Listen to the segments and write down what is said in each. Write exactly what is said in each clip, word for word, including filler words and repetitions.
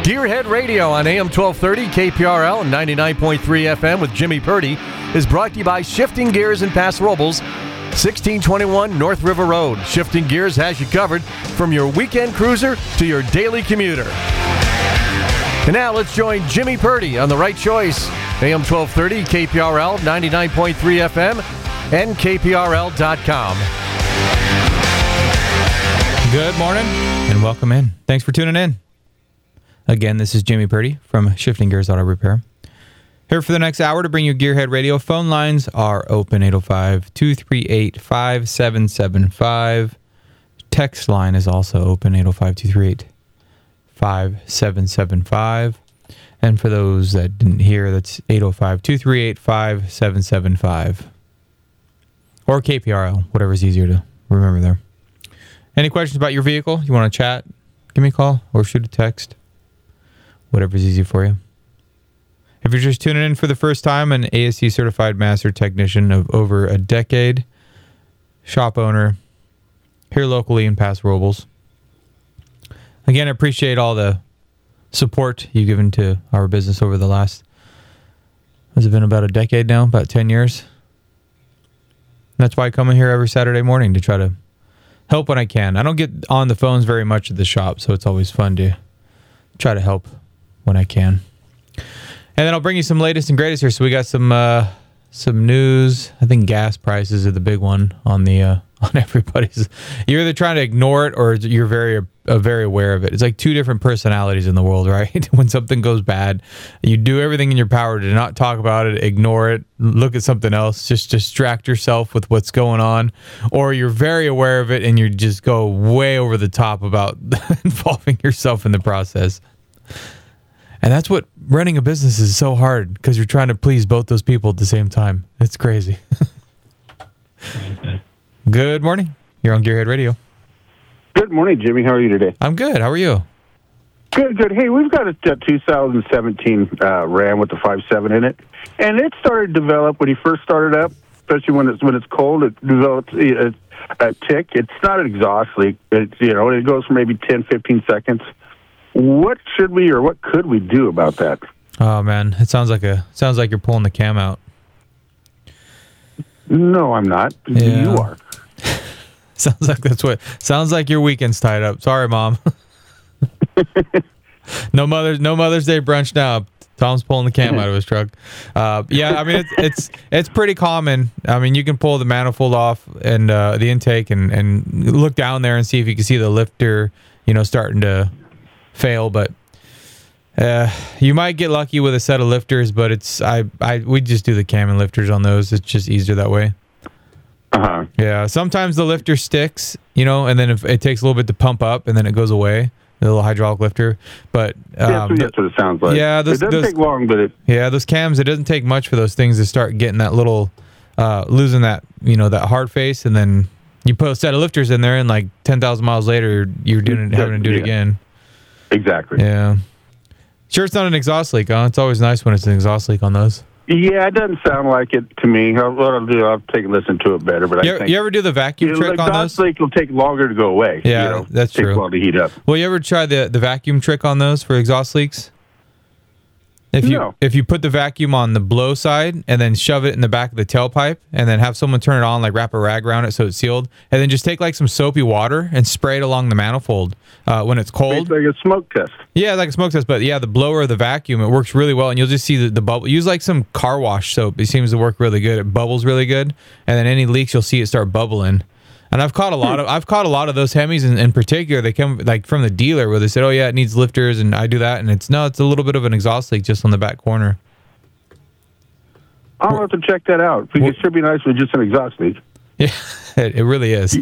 Gearhead Radio on A M twelve thirty, K P R L, and ninety-nine point three F M with Jimmy Purdy is brought to you by Shifting Gears in Paso Robles, sixteen twenty-one North River Road. Shifting Gears has you covered from your weekend cruiser to your daily commuter. And now let's join Jimmy Purdy on The Right Choice, A M twelve thirty, K P R L, ninety-nine point three F M, and K P R L dot com. Good morning and welcome in. Thanks for tuning in. Again, this is Jimmy Purdy from Shifting Gears Auto Repair. Here for the next hour to bring you Gearhead Radio. Phone lines are open, eight oh five, two three eight, five seven seven five. Text line is also open, eight oh five, two three eight, five seven seven five. And for those that didn't hear, that's eight oh five, two three eight, five seven seven five. Or K P R L, whatever's easier to remember there. Any questions about your vehicle? You want to chat? Give me a call or shoot a text. Whatever's easy for you. If you're just tuning in for the first time, an A S C certified master technician of over a decade, shop owner here locally in Paso Robles. Again, I appreciate all the support you've given to our business over the last, has it been about a decade now, about ten years? That's why I come in here every Saturday morning to try to help when I can. I don't get on the phones very much at the shop, so it's always fun to try to help when I can. And then I'll bring you some latest and greatest here. So we got some uh, some news. I think gas prices are the big one on the uh, on everybody's. You're either trying to ignore it or you're very uh, very aware of it. It's like two different personalities in the world, right? When something goes bad, you do everything in your power to not talk about it, ignore it, look at something else, just distract yourself with what's going on, or you're very aware of it and you just go way over the top about involving yourself in the process. And that's what running a business is so hard, because you're trying to please both those people at the same time. It's crazy. Good morning. You're on Gearhead Radio. Good morning, Jimmy. How are you today? I'm good. How are you? Good, good. Hey, we've got a, a two thousand seventeen uh, Ram with the five seven in it, and it started to develop when he first started up, especially when it's when it's cold. It develops a, a tick. It's not an exhaust leak. It, you know, it goes for maybe ten, fifteen seconds. What should we or what could we do about that? Oh man, it sounds like a sounds like you're pulling the cam out. No, I'm not. Yeah. You are. Sounds like that's what. Sounds like your weekend's tied up. Sorry, Mom. no mother's no Mother's Day brunch now. Tom's pulling the cam out of his truck. Uh, yeah, I mean it's it's it's pretty common. I mean you can pull the manifold off and uh, the intake and and look down there and see if you can see the lifter, you know, starting to fail, but uh, you might get lucky with a set of lifters, but it's I I we just do the cam and lifters on those. It's just easier that way. Uh-huh. Yeah, sometimes the lifter sticks, you know, and then if it takes a little bit to pump up, and then it goes away, the little hydraulic lifter. But um, yeah, that's, that's what it sounds like. Yeah, those, it doesn't those, take long, but it. Yeah, those cams. It doesn't take much for those things to start getting that little, uh, losing that, you know, that hard face, and then you put a set of lifters in there, and like ten thousand miles later, you're doing it, having to do it yeah. again. Exactly. Yeah. Sure, it's not an exhaust leak, huh? It's always nice when it's an exhaust leak on those. Yeah, it doesn't sound like it to me. I'll, what I'll do, I'll take a listen to it better. But you, I think you ever do the vacuum you know, trick the on those? exhaust leak will take longer to go away. Yeah, you know? that's it takes true. a while to heat up. Well, you ever try the, the vacuum trick on those for exhaust leaks? If you No. if you put the vacuum on the blow side and then shove it in the back of the tailpipe and then have someone turn it on, like wrap a rag around it so it's sealed, and then just take like some soapy water and spray it along the manifold uh, when it's cold. It's like a smoke test. Yeah, like a smoke test, but yeah, the blower or the vacuum, it works really well, and you'll just see the, the bubble. Use like some car wash soap. It seems to work really good. It bubbles really good, and then any leaks, you'll see it start bubbling. And I've caught a lot of I've caught a lot of those Hemis in, in particular. They come like from the dealer where they said, "Oh yeah, it needs lifters," and I do that, and it's no, it's a little bit of an exhaust leak just on the back corner. I'll have to check that out. Because it should be nice with just an exhaust leak. Yeah, it, it really is.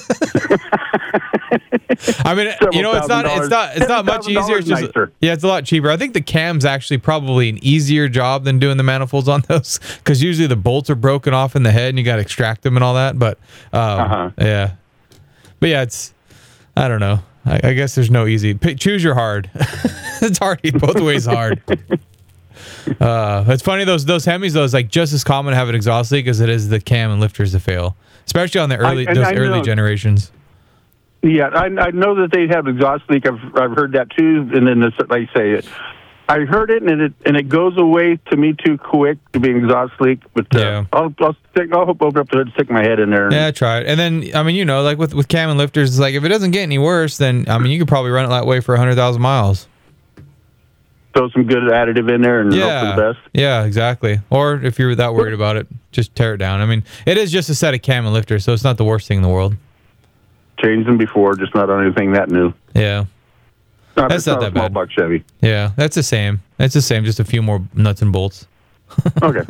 I mean, Several you know, it's not, it's not, it's not much easier. It's just, nicer. yeah, it's a lot cheaper. I think the cam's actually probably an easier job than doing the manifolds on those, because usually the bolts are broken off in the head and you got to extract them and all that. But um, Uh-huh. yeah, but yeah, it's, I don't know. I, I guess there's no easy. Pick, choose your hard. It's hard. Both ways hard. Uh, it's funny those those Hemis though. It's like just as common to have an exhaust leak as it is the cam and lifters to fail, especially on the early I- and those I early know- generations. Yeah, I, I know that they have exhaust leak. I've I've heard that too, and then this, like I say it. I heard it and it and it goes away to me too quick to be an exhaust leak. But uh, Yeah. I'll I'll, stick, I'll open up the hood, stick my head in there. And, Yeah, try it. And then, I mean, you know, like with, with cam and lifters, it's like if it doesn't get any worse, then, I mean, you could probably run it that way for one hundred thousand miles. throw some good additive in there and Yeah. hope for the best. Yeah, exactly. Or if you're that worried about it, just tear it down. I mean, it is just a set of cam and lifters, so it's not the worst thing in the world. Changed them before, just not on anything that new. Yeah. Not, That's it's not not that a small bad. block Chevy. Yeah, that's the same. It's the same, just a few more nuts and bolts. Okay.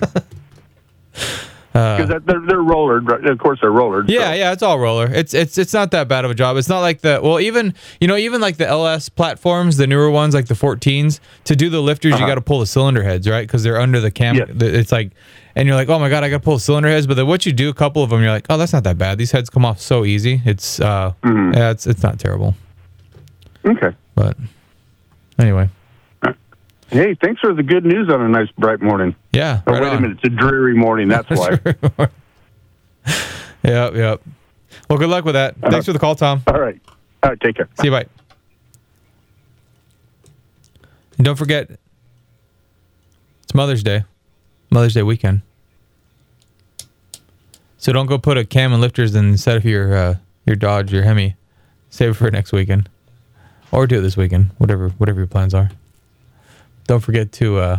Because Uh, they're, they're rollered, right? Of course they're rollered. yeah, so. yeah, it's all roller. It's it's it's not that bad of a job. It's not like the well, even you know, even like the L S platforms, the newer ones like the fourteens, to do the lifters, Uh-huh. you got to pull the cylinder heads, right? Because they're under the cam. Yeah. the- It's like, and you're like, oh my god, I got to pull the cylinder heads. But then what you do, a couple of them, you're like, oh, that's not that bad. These heads come off so easy. It's uh, Mhm. yeah, it's it's not terrible. Okay. But anyway, Hey, thanks for the good news on a nice bright morning. yeah. Oh, right wait on. a minute. It's a dreary morning. That's why. Yep, yep. Well, good luck with that. Uh-huh. Thanks for the call, Tom. All right. All right. Take care. See you, bye. And don't forget, it's Mother's Day, Mother's Day weekend. So don't go put a cam and lifters instead of your uh, your Dodge, your Hemi. Save it for next weekend, or do it this weekend, whatever whatever your plans are. Don't forget to. Uh,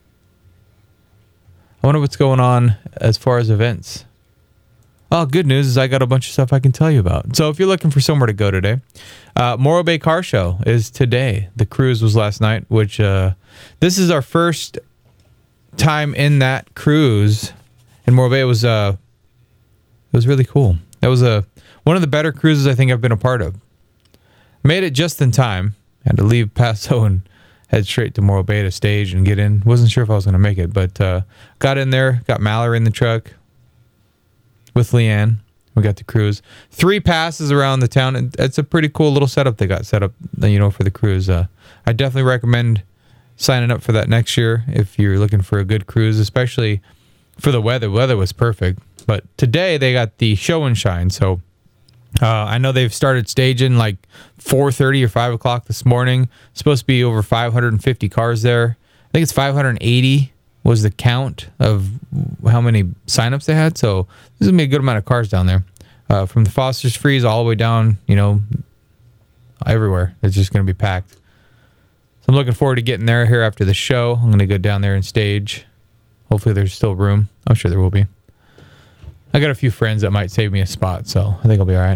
I wonder what's going on as far as events. Oh, good news is I got a bunch of stuff I can tell you about. So if you're looking for somewhere to go today, uh, Morro Bay Car Show is today. The cruise was last night, which uh, this is our first time in that cruise. And Morro Bay it was uh, it was really cool. That was a one of the better cruises I think I've been a part of. Made it just in time. Had to leave Paso and head straight to Morro Bay to stage and get in. Wasn't sure if I was going to make it, but uh, got in there. Got Mallory in the truck with Leanne. We got the cruise. Three passes around the town. And it's a pretty cool little setup they got set up, you know, for the cruise. Uh, I definitely recommend signing up for that next year if you're looking for a good cruise, especially for the weather. Weather was perfect. But today they got the show and shine. So uh, I know they've started staging like four thirty or five o'clock this morning. It's supposed to be over five hundred fifty cars there. I think it's five hundred eighty was the count of how many signups they had. So this is going to be a good amount of cars down there. Uh, from the Foster's Freeze all the way down, you know, everywhere. It's just going to be packed. So I'm looking forward to getting there here after the show. I'm going to go down there and stage. Hopefully there's still room. I'm sure there will be. I got a few friends that might save me a spot, so I think I'll be all right.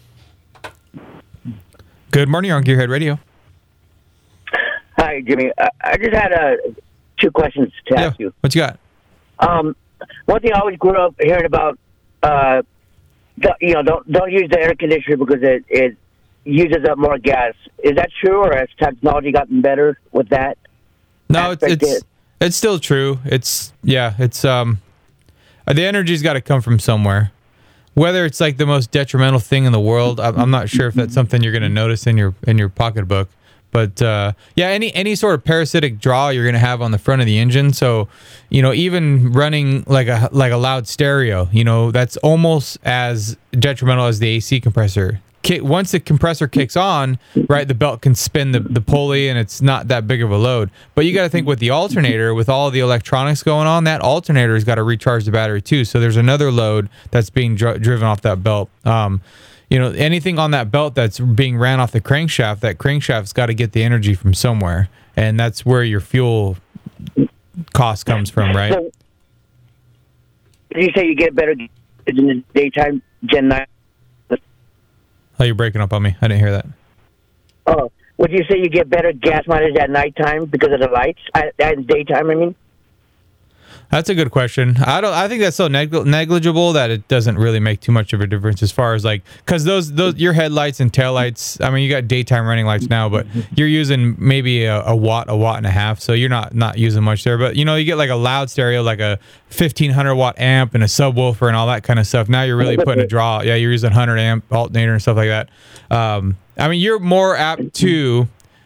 Good morning, you're on Gearhead Radio. Hi, Jimmy. I, I just had uh, two questions to ask Yeah, you. what you got? Um, one thing I always grew up hearing about, uh, the, you know, don't don't use the air conditioner because it, it uses up more gas. Is that true, or has technology gotten better with that? No, it's aspect it's is- it's still true. It's yeah, it's um, the energy's got to come from somewhere. Whether it's like the most detrimental thing in the world, I'm, I'm not sure if that's something you're going to notice in your in your pocketbook. But uh, yeah, any any sort of parasitic draw you're going to have on the front of the engine. So, you know, even running like a like a loud stereo, you know, that's almost as detrimental as the A C compressor. Ki- Once the compressor kicks on, right, the belt can spin the, the pulley and it's not that big of a load. But you got to think with the alternator, with all the electronics going on, that alternator has got to recharge the battery too. So there's another load that's being dri- driven off that belt. Um, you know, anything on that belt that's being ran off the crankshaft, that crankshaft's got to get the energy from somewhere. And that's where your fuel cost comes from, right? So, did you say you get better in the daytime, Gen nine? Oh, you're breaking up on me. I didn't hear that. Oh, would you say you get better gas mileage at nighttime because of the lights? At, at daytime, I mean. That's a good question. I don't. I think that's so neg- negligible that it doesn't really make too much of a difference as far as like, because those those your headlights and taillights. I mean, you got daytime running lights now, but you're using maybe a, a watt, a watt and a half, so you're not not using much there. But you know, you get like a loud stereo, like a fifteen hundred watt amp and a subwoofer and all that kind of stuff. Now you're really putting a draw. Yeah, you're using one hundred amp alternator and stuff like that. Um, I mean, you're more apt to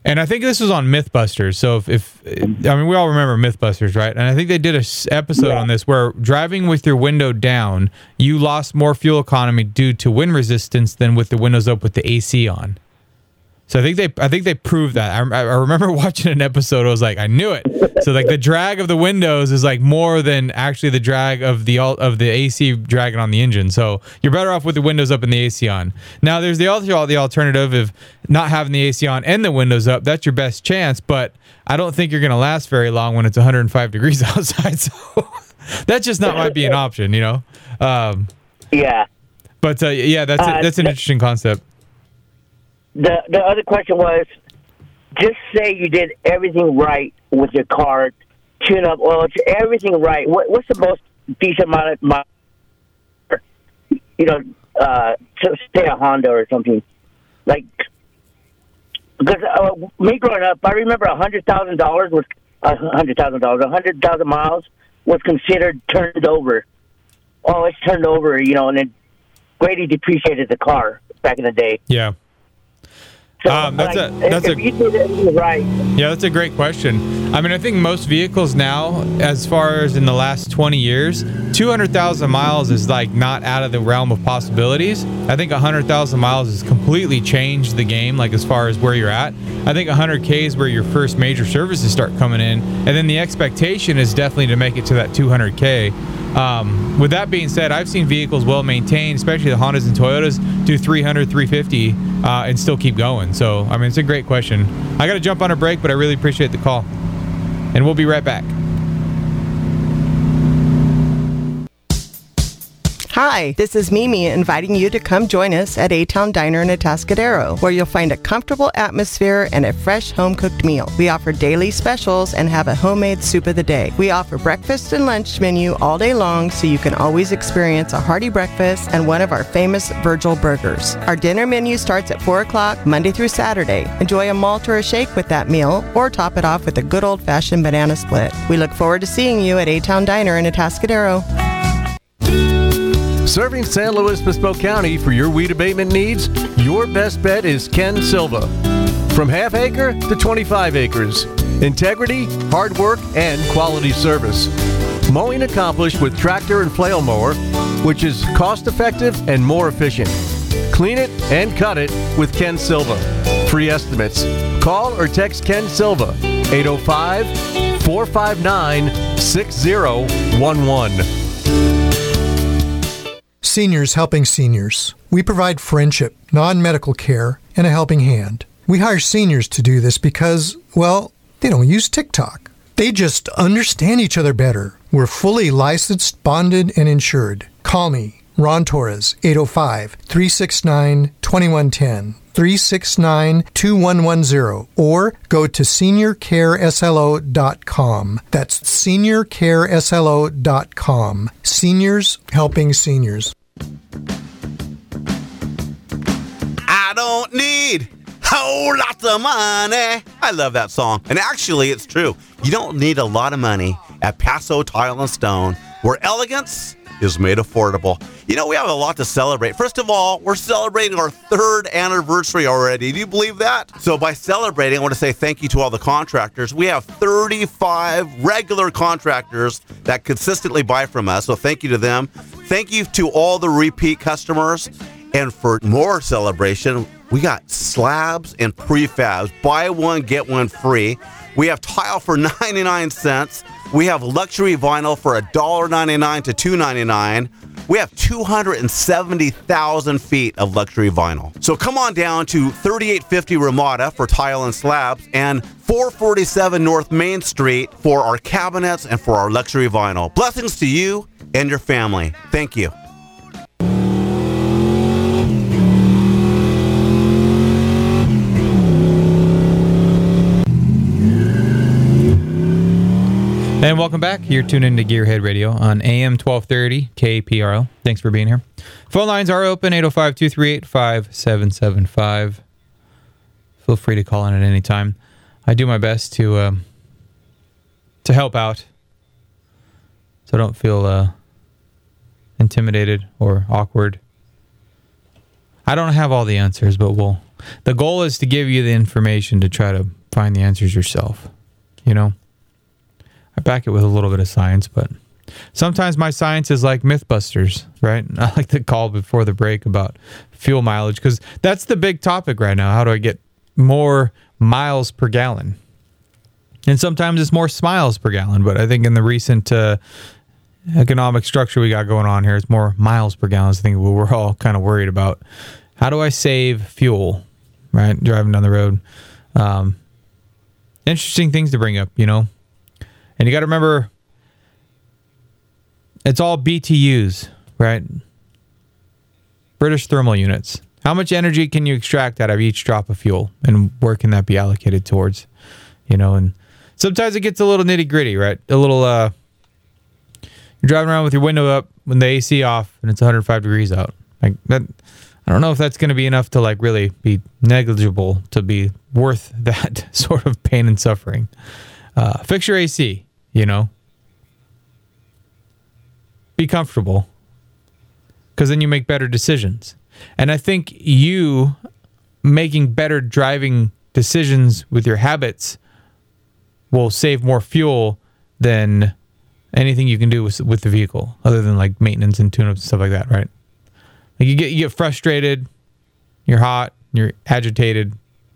And I think this was on Mythbusters. So if, if I mean, we all remember Mythbusters, right? And I think they did a s- episode yeah. on this where driving with your window down, you lost more fuel economy due to wind resistance than with the windows up with the A C on. So I think they, I think they proved that. I, I remember watching an episode. I was like, I knew it. So like the drag of the windows is like more than actually the drag of the of the A C dragging on the engine. So you're better off with the windows up and the A C on. Now there's the other the alternative of not having the A C on and the windows up. That's your best chance, but I don't think you're going to last very long when it's one hundred five degrees outside. So that just not might be an option, you know. Um, yeah. But uh, yeah, that's uh, a, that's an interesting concept. The the other question was, just say you did everything right with your car, tune up, oil, everything right. What, what's the most decent amount of miles? You know, uh, say a Honda or something. Like, because uh, me growing up, I remember a hundred thousand dollars was a hundred thousand dollars, a hundred thousand miles was considered turned over. Oh, it's turned over, you know, and then greatly depreciated the car back in the day. Yeah. So, um, that's like, a that's if a you did it right. Yeah, that's a great question. I mean, I think most vehicles now, as far as in the last twenty years, two hundred thousand miles is like not out of the realm of possibilities. I think one hundred thousand miles has completely changed the game, like as far as where you're at. I think one hundred K is where your first major services start coming in, and then the expectation is definitely to make it to that two hundred K. Um, with that being said, I've seen vehicles well maintained, especially the Hondas and Toyotas, do three hundred, three fifty uh, and still keep going. So, I mean, it's a great question. I got to jump on a break, but I really appreciate the call. And we'll be right back. Hi, this is Mimi inviting you to come join us at A-Town Diner in Atascadero, where you'll find a comfortable atmosphere and a fresh home-cooked meal. We offer daily specials and have a homemade soup of the day. We offer breakfast and lunch menu all day long, so you can always experience a hearty breakfast and one of our famous Virgil burgers. Our dinner menu starts at four o'clock, Monday through Saturday. Enjoy a malt or a shake with that meal, or top it off with a good old-fashioned banana split. We look forward to seeing you at A-Town Diner in Atascadero. Serving San Luis Obispo County for your weed abatement needs, your best bet is Ken Silva. From half acre to twenty-five acres. Integrity, hard work, and quality service. Mowing accomplished with tractor and flail mower, which is cost effective and more efficient. Clean it and cut it with Ken Silva. Free estimates. Call or text Ken Silva, eight oh five, four five nine, six oh one one. Seniors helping seniors. We provide friendship, non-medical care, and a helping hand. We hire seniors to do this because, well, they don't use TikTok. They just understand each other better. We're fully licensed, bonded, and insured. Call me, Ron Torres, eight oh five, three six nine, two one one zero, three six nine, two one one zero, or go to senior care s l o dot com. That's senior care s l o dot com. Seniors helping seniors. I don't need whole lots of money. I love that song. And actually, it's true. You don't need a lot of money at Paso Tile and Stone, where elegance is made affordable. You know, we have a lot to celebrate. First of all, we're celebrating our third anniversary already. Do you believe that? So by celebrating, I want to say thank you to all the contractors. We have thirty-five regular contractors that consistently buy from us. So thank you to them. Thank you to all the repeat customers. And for more celebration, we got slabs and prefabs. Buy one, get one free. We have tile for ninety-nine cents. We have luxury vinyl for one dollar ninety-nine to two ninety-nine. We have two hundred seventy thousand feet of luxury vinyl. So come on down to thirty-eight fifty Ramada for tile and slabs and four forty-seven North Main Street for our cabinets and for our luxury vinyl. Blessings to you and your family. Thank you. And welcome back. You're tuned into Gearhead Radio on A M twelve thirty K P R L. Thanks for being here. Phone lines are open, eight oh five, two three eight, five seven seven five. Feel free to call in at any time. I do my best to um, to help out, so don't feel uh, intimidated or awkward. I don't have all the answers, but we'll. The goal is to give you the information to try to find the answers yourself. You know, I back it with a little bit of science, but sometimes my science is like Mythbusters, right? I like to call before the break about fuel mileage because that's the big topic right now. How do I get more miles per gallon? And sometimes it's more smiles per gallon, but I think in the recent uh, economic structure we got going on here, it's more miles per gallon. I think we're all kind of worried about how do I save fuel, right? Driving down the road. Um, interesting things to bring up, you know? And you got to remember, it's all B T Us, right? British thermal units. How much energy can you extract out of each drop of fuel? And where can that be allocated towards? You know, and sometimes it gets a little nitty gritty, right? A little, uh, you're driving around with your window up when the A C off and it's one hundred five degrees out. Like that, I don't know if that's going to be enough to like really be negligible to be worth that sort of pain and suffering. Uh, fix your A C, you know. Be comfortable, because then you make better decisions. And I think you making better driving decisions with your habits will save more fuel than anything you can do with, with the vehicle, other than like maintenance and tune-ups and stuff like that, right? Like you get you get frustrated, you're hot, you're agitated,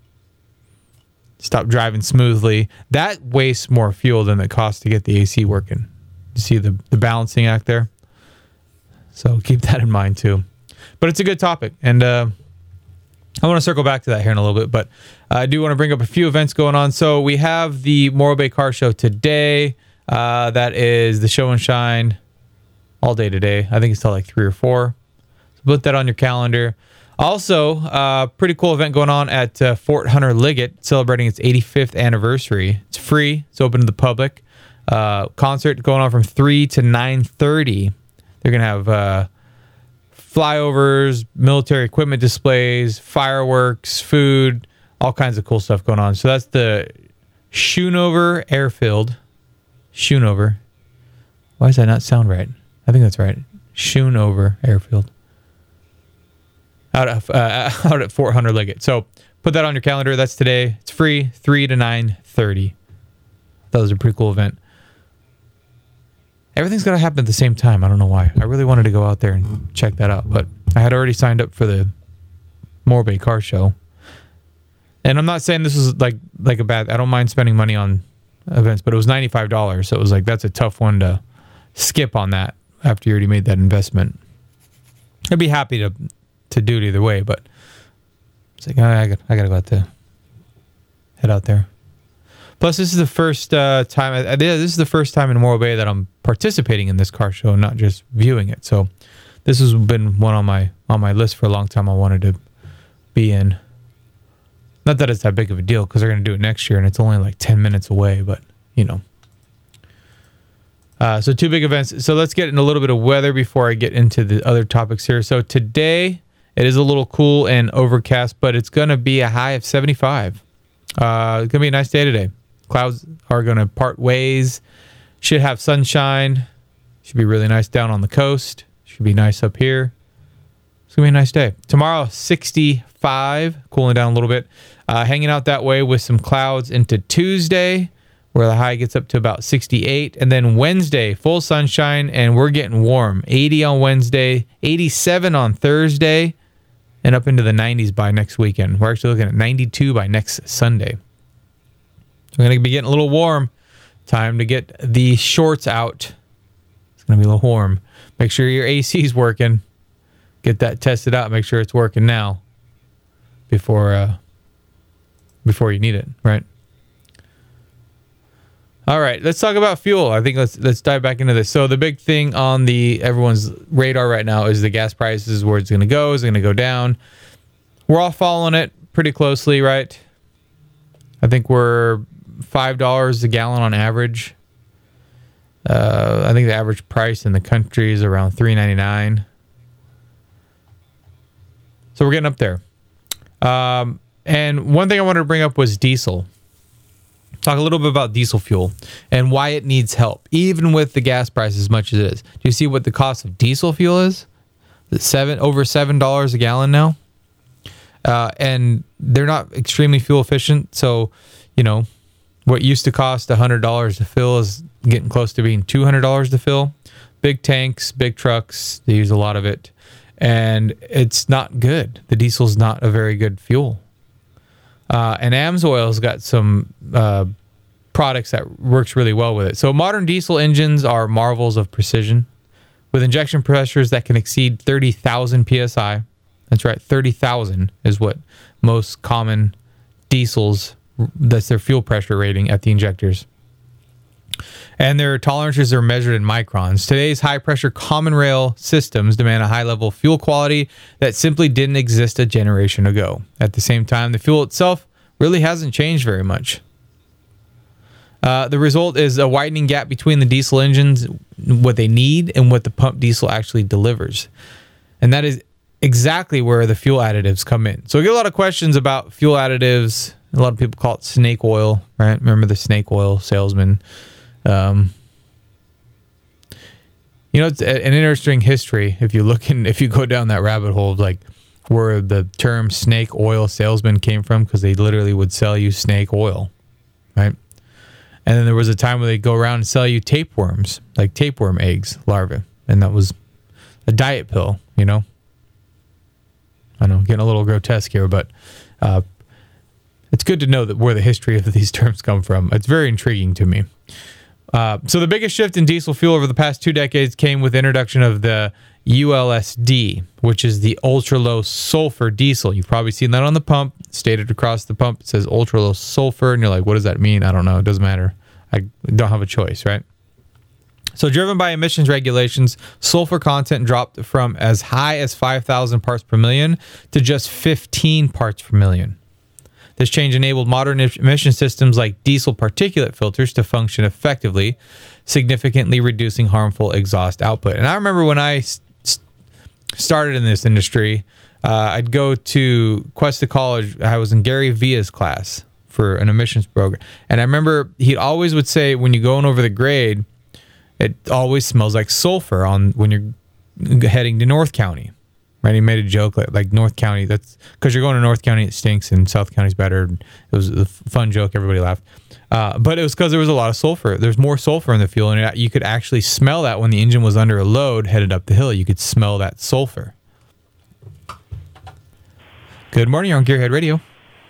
stop driving smoothly. That wastes more fuel than it costs to get the A C working. You see the, the balancing act there? So keep that in mind too. But it's a good topic, and uh, I want to circle back to that here in a little bit, but I do want to bring up a few events going on. So we have the Morro Bay Car Show today. Uh, that is the show and shine all day today. I think it's till like three or four. So put that on your calendar. Also, uh, pretty cool event going on at uh, Fort Hunter Liggett, celebrating its eighty-fifth anniversary. It's free. It's open to the public. Uh, concert going on from three to nine thirty. They're going to have uh, flyovers, military equipment displays, fireworks, food, all kinds of cool stuff going on. So that's the Schoonover Airfield. Schoonover. Why does that not sound right? I think that's right. Schoonover Airfield. Out of, uh, out at Fort Hunter Liggett. So put that on your calendar. That's today. It's free, three to nine thirty. That was a pretty cool event. Everything's got to happen at the same time. I don't know why. I really wanted to go out there and check that out, but I had already signed up for the Morro Bay Car Show. And I'm not saying this is like like a bad... I don't mind spending money on events, but it was ninety-five dollars, so it was like, that's a tough one to skip on that after you already made that investment. I'd be happy to to do it either way, but it's like, I, I, got, I got to go out there. Head out there. Plus, this is the first uh, time, I, this is the first time in Morro Bay that I'm participating in this car show, not just viewing it. So this has been one on my on my list for a long time I wanted to be in. Not that it's that big of a deal, because they're going to do it next year, and it's only like ten minutes away, but, you know. Uh, so two big events. So let's get in a little bit of weather before I get into the other topics here. So today, it is a little cool and overcast, but it's going to be a high of seventy-five. Uh, it's going to be a nice day today. Clouds are going to part ways. Should have sunshine. Should be really nice down on the coast. Should be nice up here. It's going to be a nice day. Tomorrow, sixty-five, cooling down a little bit. Uh, hanging out that way with some clouds into Tuesday, where the high gets up to about sixty-eight. And then Wednesday, full sunshine, and we're getting warm. eighty on Wednesday, eighty-seven on Thursday, and up into the nineties by next weekend. We're actually looking at ninety-two by next Sunday. We're going to be getting a little warm. Time to get the shorts out. It's going to be a little warm. Make sure your A C's working. Get that tested out. Make sure it's working now before uh, before you need it, right? All right, let's talk about fuel. I think let's let's dive back into this. So the big thing on the everyone's radar right now is the gas prices, where it's going to go. Is it going to go down? We're all following it pretty closely, right? I think we're five dollars a gallon on average. Uh, I think the average price in the country is around three ninety-nine. So we're getting up there. Um, and one thing I wanted to bring up was diesel. Talk a little bit about diesel fuel and why it needs help, even with the gas price as much as it is. Do you see what the cost of diesel fuel is? It's seven over seven dollars a gallon now. uh, and they're not extremely fuel efficient. So, you know, what used to cost one hundred dollars to fill is getting close to being two hundred dollars to fill. Big tanks, big trucks, they use a lot of it. And it's not good. The diesel's not a very good fuel. Uh, and AMSOIL's got some uh, products that works really well with it. So modern diesel engines are marvels of precision with injection pressures that can exceed thirty thousand P S I. That's right, thirty thousand is what most common diesels, that's their fuel pressure rating at the injectors. And their tolerances are measured in microns. Today's high-pressure common rail systems demand a high level of fuel quality that simply didn't exist a generation ago. At the same time, the fuel itself really hasn't changed very much. Uh, the result is a widening gap between the diesel engines, what they need, and what the pump diesel actually delivers. And that is exactly where the fuel additives come in. So we get a lot of questions about fuel additives. A lot of people call it snake oil, right? Remember the snake oil salesman? Um, you know, it's an interesting history if you look in, if you go down that rabbit hole of like where the term snake oil salesman came from, because they literally would sell you snake oil, right? And then there was a time where they'd go around and sell you tapeworms, like tapeworm eggs, larvae, and that was a diet pill, you know? I know, getting a little grotesque here, but uh, it's good to know that where the history of these terms come from. It's very intriguing to me. Uh, so the biggest shift in diesel fuel over the past two decades came with the introduction of the U L S D, which is the ultra-low sulfur diesel. You've probably seen that on the pump, stated across the pump. It says ultra-low sulfur, and you're like, what does that mean? I don't know. It doesn't matter. I don't have a choice, right? So driven by emissions regulations, sulfur content dropped from as high as five thousand parts per million to just fifteen parts per million. This change enabled modern emission systems like diesel particulate filters to function effectively, significantly reducing harmful exhaust output. And I remember when I st- started in this industry, uh, I'd go to Cuesta College. I was in Gary Villa's class for an emissions program. And I remember he always would say, when you're going over the grade, it always smells like sulfur on when you're heading to North County. Right, he made a joke like, like North County. That's because you're going to North County, it stinks, and South County's better. It was a fun joke. Everybody laughed, uh, but it was because there was a lot of sulfur. There's more sulfur in the fuel, and it, you could actually smell that when the engine was under a load headed up the hill. You could smell that sulfur. Good morning. You're on Gearhead Radio.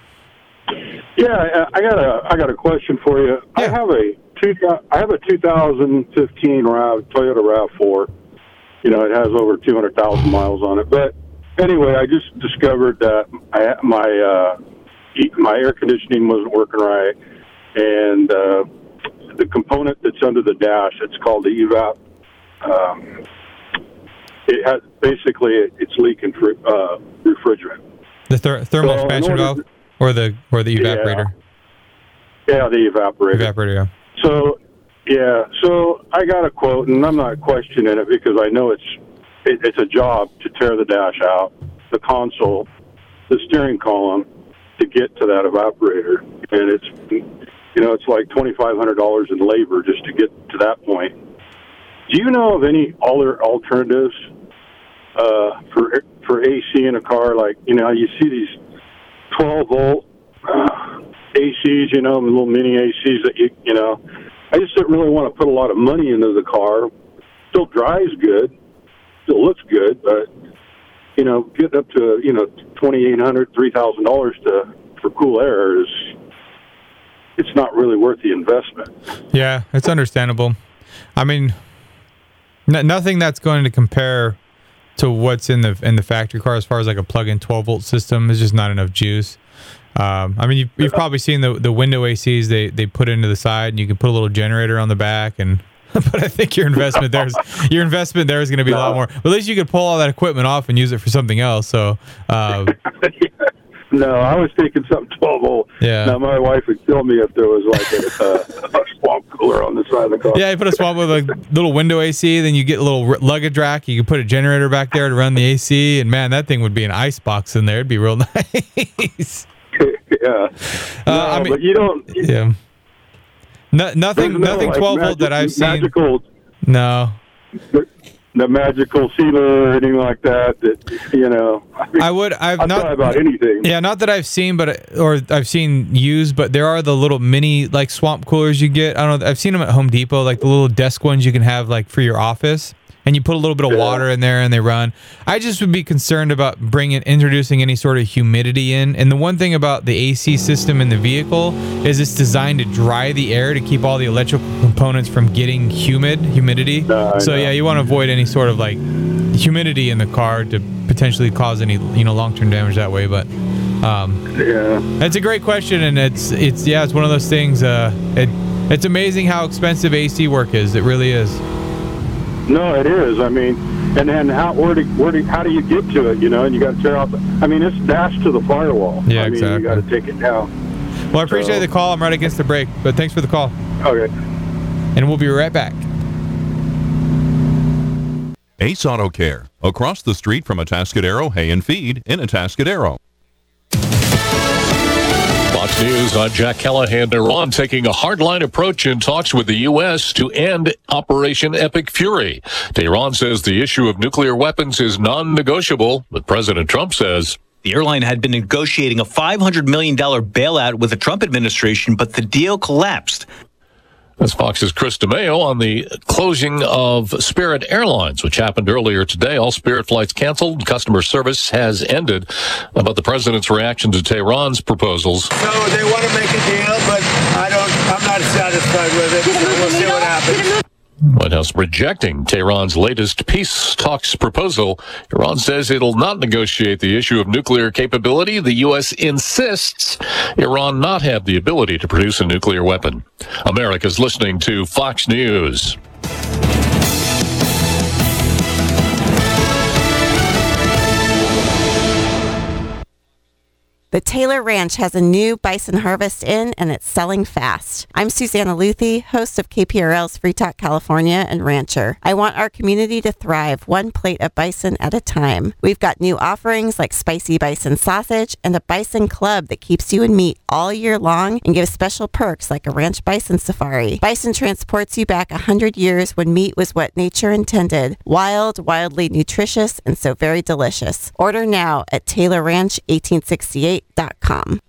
Yeah, I got a I got a question for you. Yeah. I have a two I have a two thousand fifteen RAV Toyota RAV four. You know, it has over two hundred thousand miles on it. But anyway, I just discovered that I, my uh, my air conditioning wasn't working right, and uh, the component that's under the dash, it's called the evap. Um, it has basically it, it's leaking uh, refrigerant. The ther- thermal so expansion valve, to, or the or the evaporator. Yeah, yeah the evaporator. Evaporator. Yeah. So. Yeah, so I got a quote, and I'm not questioning it because I know it's it, it's a job to tear the dash out, the console, the steering column, to get to that evaporator, and it's you know it's like twenty-five hundred dollars in labor just to get to that point. Do you know of any other alternatives uh, for for A C in a car? Like you know, you see these twelve volt uh, A Cs, you know, little mini A Cs that you you know. I just don't really want to put a lot of money into the car. Still drives good, still looks good, but you know, getting up to you know twenty-eight hundred dollars, three thousand dollars to for cool air is it's not really worth the investment. Yeah, it's understandable. I mean, n- nothing that's going to compare to what's in the in the factory car as far as like a plug-in twelve volt system is just not enough juice. Um, I mean, you've, you've probably seen the the window A Cs they, they put into the side, and you can put a little generator on the back. And but I think your investment there is your investment there is going to be no. a lot more. But at least you could pull all that equipment off and use it for something else. So, uh, no, I was thinking something twelve volt. Yeah. Now my wife would kill me if there was like a, a, a swamp cooler on the side of the car. Yeah, you put a swamp with a little window A C, then you get a little luggage rack. You can put a generator back there to run the A C, and man, that thing would be an ice box in there. It'd be real nice. Yeah, uh, no, I mean, but you don't. Yeah, no, nothing, no, nothing like twelve magic, volt that I've seen. Magical, no, there, the magical sealer or anything like that. That you know, I, mean, I would. I've I'll not try about anything. Yeah, not that I've seen, but or I've seen used, but there are the little mini like swamp coolers you get. I don't know. I've seen them at Home Depot, like the little desk ones you can have like for your office. And you put a little bit of Yeah. water in there and they run. I just would be concerned about bringing, introducing any sort of humidity in. And the one thing about the A C system in the vehicle is it's designed to dry the air to keep all the electrical components from getting humid, humidity. No, I so know. yeah, you want to avoid any sort of like humidity in the car to potentially cause any, you know, long-term damage that way. But um, Yeah. that's a great question, and it's it's yeah, it's one of those things. Uh, it it's amazing how expensive A C work is. It really is. No, it is. I mean, and then how where do, where do, how do you get to it? You know, and you got to tear off. I mean, it's dashed to the firewall. Yeah, I mean, exactly. You got to take it down. Well, I appreciate So- the call. I'm right against the break, but thanks for the call. Okay. And we'll be right back. Ace Auto Care, across the street from Atascadero Hay and Feed in Atascadero. Fox News, I'm Jack Callahan. Iran taking a hardline approach in talks with the U S to end Operation Epic Fury. Tehran says the issue of nuclear weapons is non-negotiable, but President Trump says the airline had been negotiating a five hundred million dollars bailout with the Trump administration, but the deal collapsed. That's Fox's Chris DeMeo on the closing of Spirit Airlines, which happened earlier today. All Spirit flights canceled. Customer service has ended. About the president's reaction to Tehran's proposals. So they want to make a deal, but I don't. I'm not satisfied with it. So we'll see what happens. White House rejecting Tehran's latest peace talks proposal. Iran says it'll not negotiate the issue of nuclear capability. The U S insists Iran not have the ability to produce a nuclear weapon. America's listening to Fox News. The Taylor Ranch has a new bison harvest in, and it's selling fast. I'm Susanna Luthi, host of K P R L's Free Talk California and Rancher. I want our community to thrive one plate of bison at a time. We've got new offerings like spicy bison sausage and a bison club that keeps you in meat all year long and gives special perks like a ranch bison safari. Bison transports you back one hundred years when meat was what nature intended. Wild, wildly nutritious, and so very delicious. Order now at Taylor Ranch eighteen sixty-eight dot com.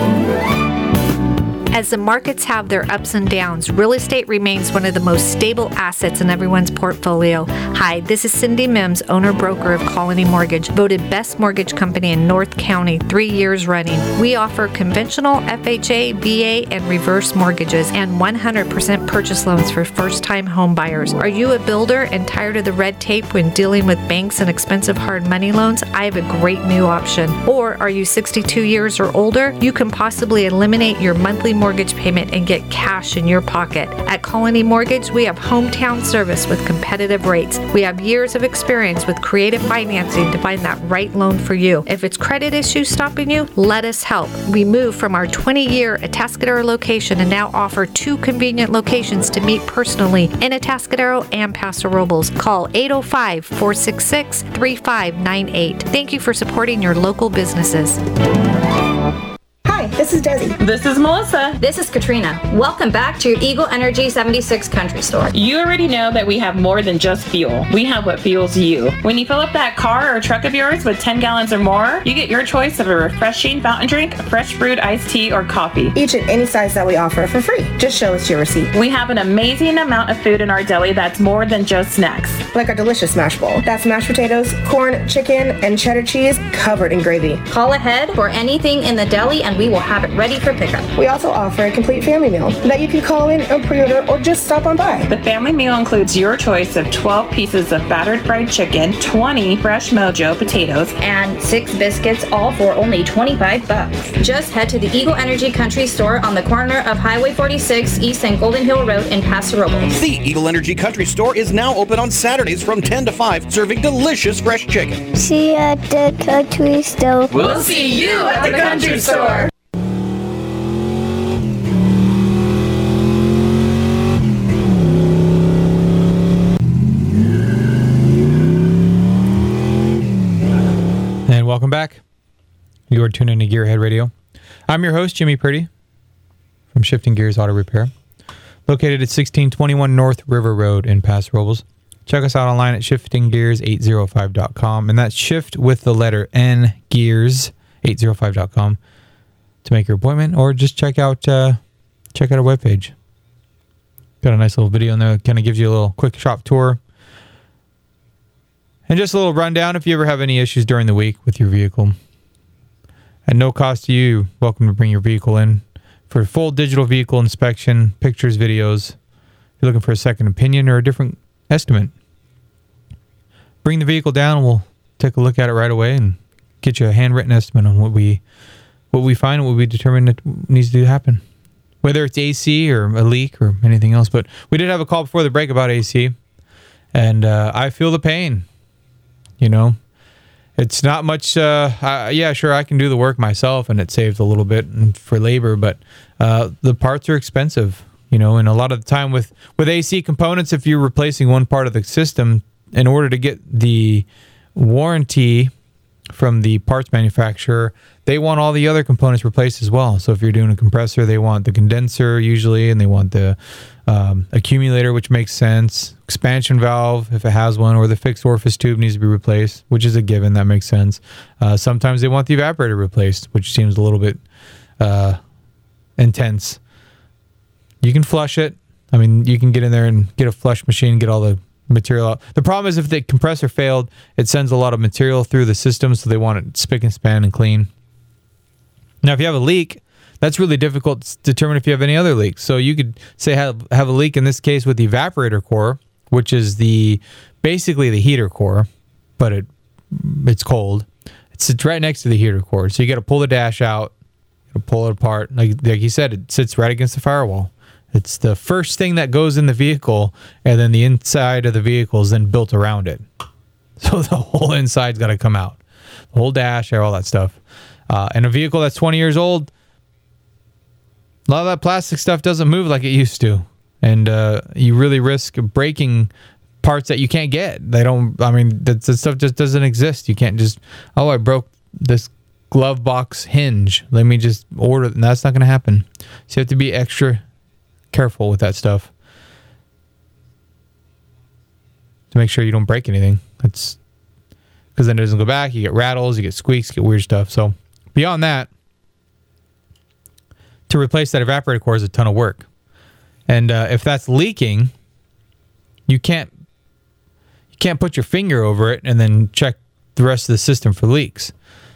As the markets have their ups and downs, real estate remains one of the most stable assets in everyone's portfolio. Hi, this is Cindy Mims, owner-broker of Colony Mortgage, voted best mortgage company in North County three years running. We offer conventional F H A, V A, and reverse mortgages and one hundred percent purchase loans for first-time home buyers. Are you a builder and tired of the red tape when dealing with banks and expensive hard money loans? I have a great new option. Or are you sixty-two years or older? You can possibly eliminate your monthly mortgage payment and get cash in your pocket. At Colony Mortgage, we have hometown service with competitive rates. We have years of experience with creative financing to find that right loan for you. If it's credit issues stopping you, let us help. We moved from our twenty-year Atascadero location and now offer two convenient locations to meet personally in Atascadero and Paso Robles. Call eight oh five, four six six, three five nine eight. Thank you for supporting your local businesses. Hi, this is Desi. This is Melissa. This is Katrina. Welcome back to your Eagle Energy seventy-six Country Store. You already know that we have more than just fuel. We have what fuels you. When you fill up that car or truck of yours with ten gallons or more, you get your choice of a refreshing fountain drink, fresh brewed iced tea, or coffee. Each and any size that we offer for free. Just show us your receipt. We have an amazing amount of food in our deli that's more than just snacks. Like our delicious mash bowl. That's mashed potatoes, corn, chicken, and cheddar cheese covered in gravy. Call ahead for anything in the deli and we will have it ready for pickup. We also offer a complete family meal that you can call in or pre-order or just stop on by. The family meal includes your choice of twelve pieces of battered fried chicken, twenty fresh Mojo potatoes, and six biscuits, all for only twenty-five bucks. Just head to the Eagle Energy Country Store on the corner of Highway forty-six East and Golden Hill Road in Paso Robles. The Eagle Energy Country Store is now open on Saturdays from ten to five, serving delicious fresh chicken. See you at the country store. We'll see you at the country store. And welcome back. You are tuned into Gearhead Radio. I'm your host, Jimmy Purdy, from Shifting Gears Auto Repair, located at sixteen twenty-one North River Road in Paso Robles. check us out online at shifting gears eight oh five dot com. And that's shift with the letter N, gears eight oh five dot com to make your appointment, or just check out uh, check out our webpage. Got a nice little video in there that kind of gives you a little quick shop tour. And just a little rundown if you ever have any issues during the week with your vehicle. At no cost to you, you're welcome to bring your vehicle in for full digital vehicle inspection, pictures, videos. If you're looking for a second opinion or a different estimate, bring the vehicle down and we'll take a look at it right away and get you a handwritten estimate on what we what we find and what we determine that needs to happen. Whether it's A C or a leak or anything else. But we did have a call before the break about A C. And uh, I feel the pain. You know, it's not much. Uh, I, yeah, sure, I can do the work myself and it saves a little bit for labor. But uh, the parts are expensive. You know, and a lot of the time with, with A C components, if you're replacing one part of the system, in order to get the warranty from the parts manufacturer, they want all the other components replaced as well. So if you're doing a compressor, they want the condenser usually, and they want the um, accumulator, which makes sense. Expansion valve, if it has one, or the fixed orifice tube needs to be replaced, which is a given. That makes sense. Uh, sometimes they want the evaporator replaced, which seems a little bit uh, intense. You can flush it. I mean, you can get in there and get a flush machine, get all the material out. The problem is if the compressor failed, it sends a lot of material through the system, so they want it spick and span and clean. Now, if you have a leak, that's really difficult to determine if you have any other leaks. So you could say have, have a leak in this case with the evaporator core, which is the basically the heater core, but it it's cold. It sits right next to the heater core. So you got to pull the dash out, you gotta pull it apart. Like, like you said, it sits right against the firewall. It's the first thing that goes in the vehicle, and then the inside of the vehicle is then built around it. So the whole inside's got to come out. The whole dash, all that stuff. Uh, and a vehicle that's twenty years old, a lot of that plastic stuff doesn't move like it used to. And uh, you really risk breaking parts that you can't get. They don't, I mean, that, that stuff just doesn't exist. You can't just, oh, I broke this glove box hinge. Let me just order it. And that's not going to happen. So you have to be extra careful with that stuff to make sure you don't break anything. That's because then it doesn't go back. You get rattles, you get squeaks, you get weird stuff. So beyond that, to replace that evaporator core is a ton of work. And uh, if that's leaking, you can't you can't put your finger over it and then check the rest of the system for leaks.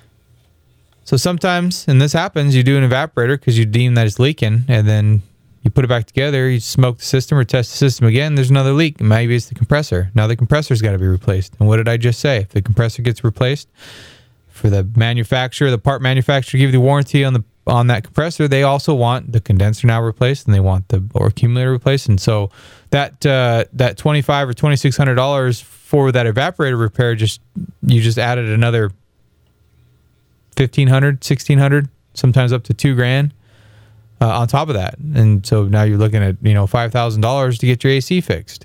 So sometimes, and this happens, you do an evaporator because you deem that it's leaking, and then you put it back together, you smoke the system or test the system again, there's another leak. Maybe it's the compressor. Now the compressor's got to be replaced. And what did I just say? If the compressor gets replaced, for the manufacturer, the part manufacturer, give you the warranty on the on that compressor, they also want the condenser now replaced, and they want the or accumulator replaced. And so that uh, that twenty-five or twenty-six hundred dollars for that evaporator repair, just you just added another fifteen hundred, sixteen hundred, sometimes up to two grand uh, on top of that. And so now you're looking at, you know, five thousand dollars to get your A C fixed.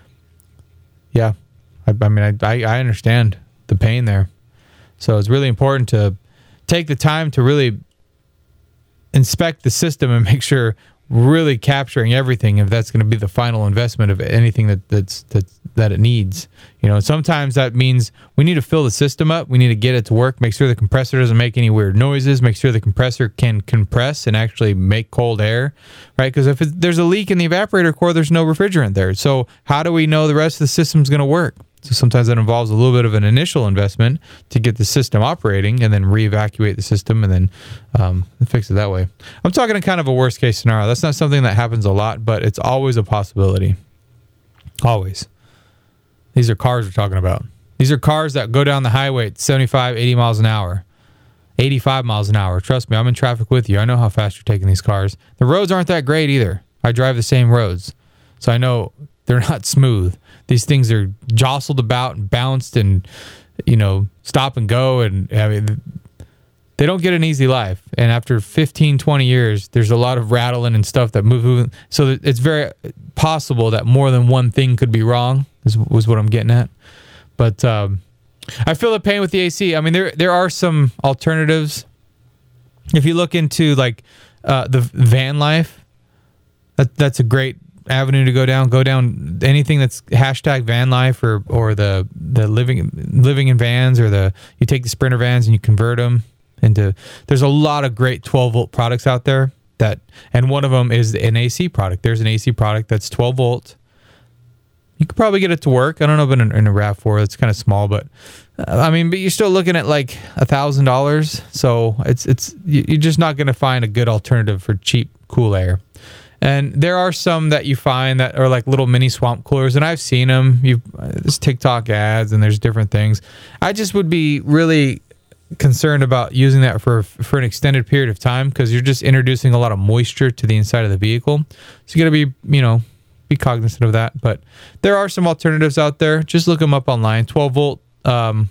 Yeah, I, I mean, I, I understand the pain there. So it's really important to take the time to really inspect the system and make sure really capturing everything, if that's going to be the final investment of anything that that's, that's that it needs. You know, sometimes that means we need to fill the system up. We need to get it to work, make sure the compressor doesn't make any weird noises, make sure the compressor can compress and actually make cold air, right? Because if it, there's a leak in the evaporator core, there's no refrigerant there. So how do we know the rest of the system's going to work? So sometimes that involves a little bit of an initial investment to get the system operating, and then re-evacuate the system, and then um, fix it that way. I'm talking in kind of a worst case scenario. That's not something that happens a lot, but it's always a possibility. Always. These are cars we're talking about. These are cars that go down the highway at seventy-five, eighty miles an hour, eighty-five miles an hour. Trust me, I'm in traffic with you. I know how fast you're taking these cars. The roads aren't that great either. I drive the same roads, so I know they're not smooth. These things are jostled about and bounced and, you know, stop and go. And I mean, they don't get an easy life. And after fifteen, twenty years, there's a lot of rattling and stuff that move. So it's very possible that more than one thing could be wrong, is was what I'm getting at. But um, I feel the pain with the A C. I mean, there there are some alternatives. If you look into like uh, the van life, that, that's a great avenue to go down, go down anything that's hashtag van life or or the the living living in vans, or the you take the Sprinter vans and you convert them into. There's a lot of great twelve volt products out there that, and one of them is an A C product. There's an A C product that's twelve volt. You could probably get it to work. I don't know, but in, in a RAV four, it's kind of small, but uh, I mean, but you're still looking at like a thousand dollars. So it's it's you're just not going to find a good alternative for cheap cool air. And there are some that you find that are like little mini swamp coolers, and I've seen them. You there's TikTok ads and there's different things. I just would be really concerned about using that for for an extended period of time, because you're just introducing a lot of moisture to the inside of the vehicle. So you got to be, you know, be cognizant of that. But there are some alternatives out there. Just look them up online. twelve volt, um,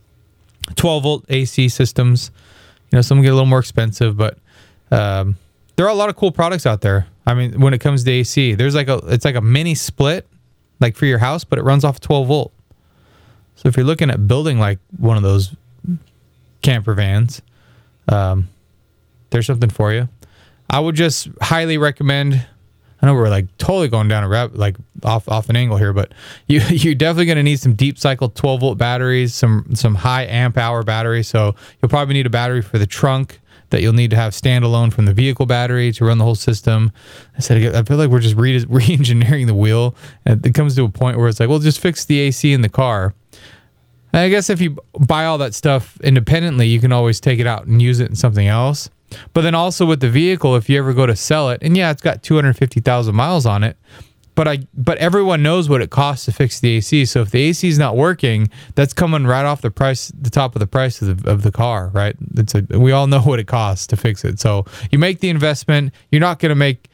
twelve volt A C systems. You know, some get a little more expensive, but um, there are a lot of cool products out there. I mean, when it comes to A C, there's like a it's like a mini split, like for your house, but it runs off twelve volt. So if you're looking at building like one of those camper vans, um, there's something for you. I would just highly recommend. I know we're like totally going down a rabbit, like off off an angle here, but you you're definitely going to need some deep cycle twelve volt batteries, some some high amp hour batteries. So you'll probably need a battery for the trunk that you'll need to have standalone from the vehicle battery to run the whole system. I said I feel like we're just re- re-engineering the wheel, and it comes to a point where it's like, well, just fix the A C in the car. And I guess if you buy all that stuff independently, you can always take it out and use it in something else. But then also with the vehicle, if you ever go to sell it, and yeah, it's got two hundred fifty thousand miles on it, but I but everyone knows what it costs to fix the A C. So if the A C is not working, that's coming right off the price, the top of the price of the, of the car, right? It's a, we all know what it costs to fix it. So you make the investment, you're not going to make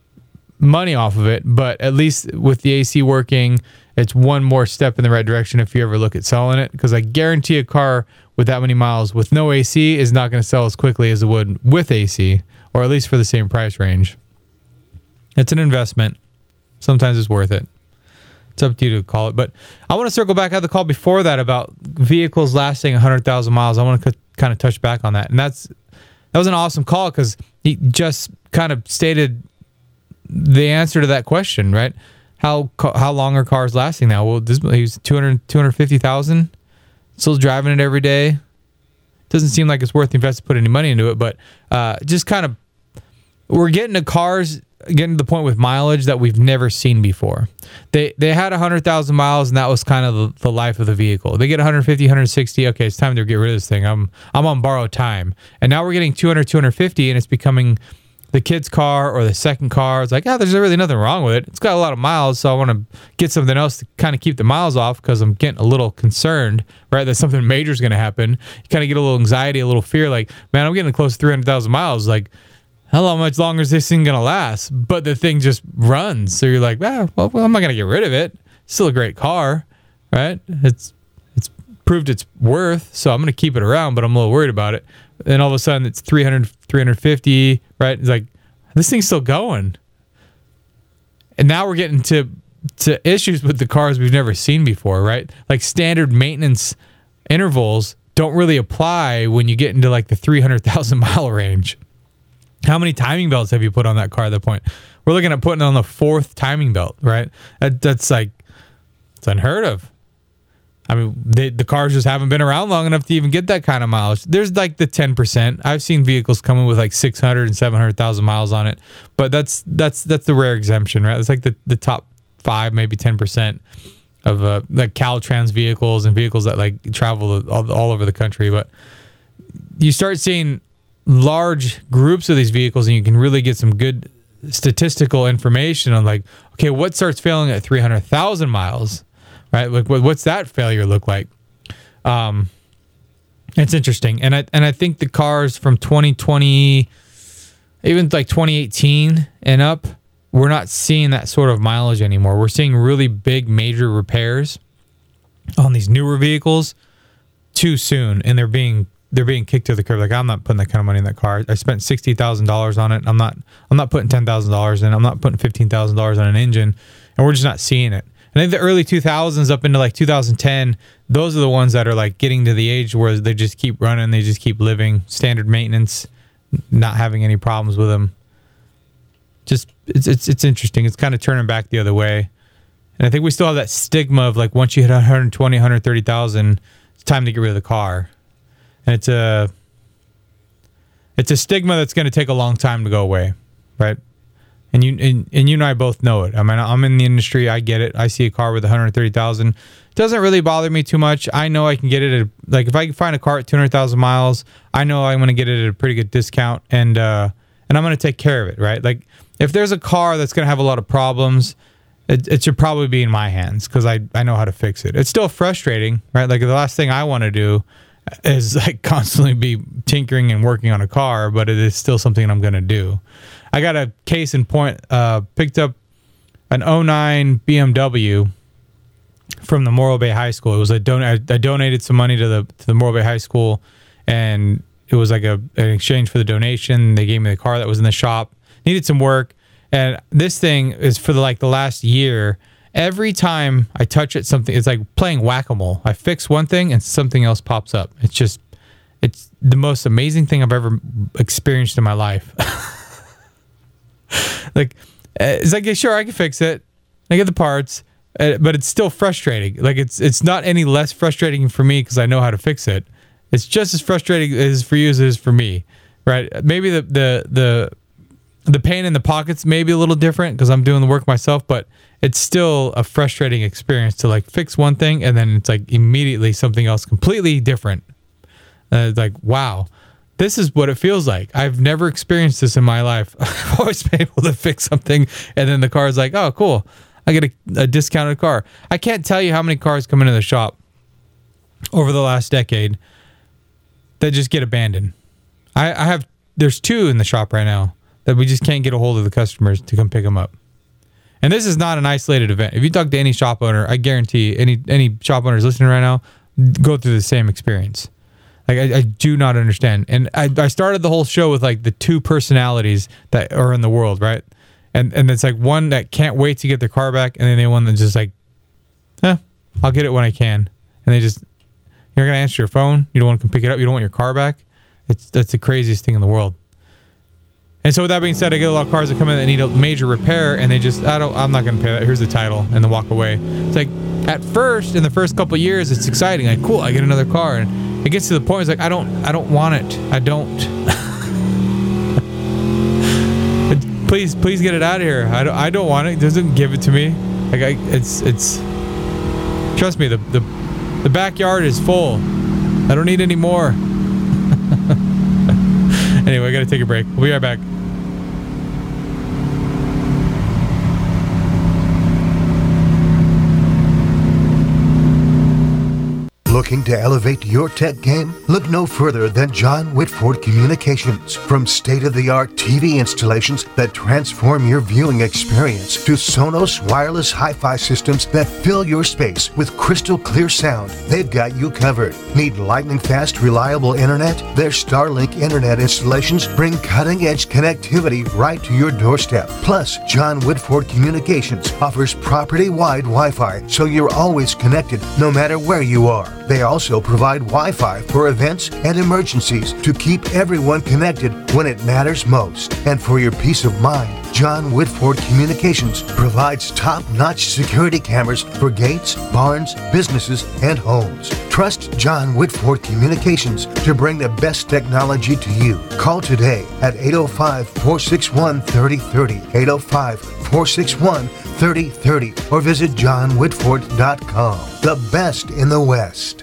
money off of it, but at least with the A C working, it's one more step in the right direction if you ever look at selling it, because I guarantee a car with that many miles with no A C is not going to sell as quickly as it would with A C, or at least for the same price range. It's an investment. Sometimes it's worth it. It's up to you to call it. But I want to circle back at the call before that about vehicles lasting one hundred thousand miles. I want to kind of touch back on that. And that's that was an awesome call, because he just kind of stated the answer to that question, right? How how long are cars lasting now? Well, this he's two hundred, two hundred fifty thousand, still driving it every day. Doesn't seem like it's worth the investment to put any money into it, but uh, just kind of we're getting to cars, getting to the point with mileage that we've never seen before. They they had one hundred thousand miles, and that was kind of the, the life of the vehicle. They get one hundred fifty, one hundred sixty. Okay, it's time to get rid of this thing. I'm I'm on borrowed time. And now we're getting two hundred, two hundred fifty, and it's becoming the kid's car or the second car. It's like, yeah, there's really nothing wrong with it. It's got a lot of miles, so I want to get something else to kind of keep the miles off, because I'm getting a little concerned, right, that something major is going to happen. You kind of get a little anxiety, a little fear, like, man, I'm getting close to three hundred thousand miles. Like, how much longer is this thing going to last? But the thing just runs. So you're like, ah, well, well I'm not going to get rid of it. It's still a great car, right? It's it's proved its worth, so I'm going to keep it around, but I'm a little worried about it. And all of a sudden it's three hundred, three hundred fifty, right? It's like, this thing's still going. And now we're getting to to issues with the cars we've never seen before, right? Like standard maintenance intervals don't really apply when you get into like the three hundred thousand mile range. How many timing belts have you put on that car at that point? We're looking at putting on the fourth timing belt, right? That, that's like, it's unheard of. I mean, they, the cars just haven't been around long enough to even get that kind of mileage. There's like the ten percent. I've seen vehicles coming with like six hundred and seven hundred thousand miles on it, but that's that's that's the rare exemption, right? It's like the, the top five, maybe ten percent of uh, like Caltrans vehicles and vehicles that like travel all, all over the country. But you start seeing large groups of these vehicles, and you can really get some good statistical information on like, okay, what starts failing at three hundred thousand miles? Right, like what's that failure look like? Um, it's interesting, and I and I think the cars from twenty twenty, even like twenty eighteen and up, we're not seeing that sort of mileage anymore. We're seeing really big, major repairs on these newer vehicles too soon, and they're being they're being kicked to the curb. Like, I'm not putting that kind of money in that car. I spent sixty thousand dollars on it. I'm not I'm not putting ten thousand dollars in. I'm not putting fifteen thousand dollars on an engine, and we're just not seeing it. I think the early two thousands up into like two thousand ten, those are the ones that are like getting to the age where they just keep running, they just keep living, standard maintenance, not having any problems with them. just it's it's it's interesting. It's kind of turning back the other way. And I think we still have that stigma of like once you hit one hundred twenty, one hundred thirty thousand, it's time to get rid of the car. And it's a it's a stigma that's going to take a long time to go away, right? And you and, and you and I both know it. I mean, I'm in the industry. I get it. I see a car with one hundred thirty thousand. It doesn't really bother me too much. I know I can get it at, like if I can find a car at two hundred thousand miles, I know I'm going to get it at a pretty good discount, and uh, and I'm going to take care of it, right? Like if there's a car that's going to have a lot of problems, it, it should probably be in my hands because I, I know how to fix it. It's still frustrating, right? Like the last thing I want to do is like constantly be tinkering and working on a car, but it is still something I'm going to do. I got a case in point, uh, picked up an oh nine B M W from the Morro Bay High School. It was a don- I, I donated some money to the to the Morro Bay High School, and it was like a an exchange for the donation. They gave me the car that was in the shop. Needed some work, and this thing is for the, like the last year. Every time I touch it, something it's like playing whack-a-mole. I fix one thing and something else pops up. It's just it's the most amazing thing I've ever experienced in my life. Like it's like, yeah, sure, I can fix it. I get the parts, uh, but it's still frustrating. Like it's it's not any less frustrating for me because I know how to fix it. It's just as frustrating as for you as it is for me, right? Maybe the the the the pain in the pockets may be a little different because I'm doing the work myself, but it's still a frustrating experience to like fix one thing and then it's like immediately something else completely different. Uh, it's like, wow. This is what it feels like. I've never experienced this in my life. I've always been able to fix something, and then the car is like, oh, cool. I get a, a discounted car. I can't tell you how many cars come into the shop over the last decade that just get abandoned. I, I have, there's two in the shop right now that we just can't get a hold of the customers to come pick them up. And this is not an isolated event. If you talk to any shop owner, I guarantee any any shop owners listening right now go through the same experience. Like I, I do not understand. And I, I started the whole show with like the two personalities that are in the world, right? And and it's like one that can't wait to get their car back, and then the one that's just like, eh, I'll get it when I can. And they just, you're not gonna answer your phone. You don't want to come pick it up. You don't want your car back. It's that's the craziest thing in the world. And so with that being said, I get a lot of cars that come in that need a major repair, and they just, I don't, I'm not gonna pay that. Here's the title, and then walk away. It's like at first, in the first couple of years, it's exciting. Like, cool, I get another car, and it gets to the point. It's like I don't, I don't want it. I don't. please, please get it out of here. I don't, I don't want it. It doesn't give it to me. Like I, it's, it's. Trust me, the the the backyard is full. I don't need any more. Anyway, I gotta take a break. We'll be right back. Looking to elevate your tech game? Look no further than John Whitford Communications. From state-of-the-art T V installations that transform your viewing experience to Sonos wireless hi-fi systems that fill your space with crystal clear sound, they've got you covered. Need lightning-fast, reliable internet? Their Starlink internet installations bring cutting-edge connectivity right to your doorstep. Plus, John Whitford Communications offers property-wide Wi-Fi, so you're always connected no matter where you are. They also provide Wi-Fi for events and emergencies to keep everyone connected when it matters most. And for your peace of mind, John Whitford Communications provides top-notch security cameras for gates, barns, businesses, and homes. Trust John Whitford Communications to bring the best technology to you. Call today at eight oh five, four six one, three oh three oh, eight oh five, four six one, three oh three oh, or visit john whitford dot com. The best in the West.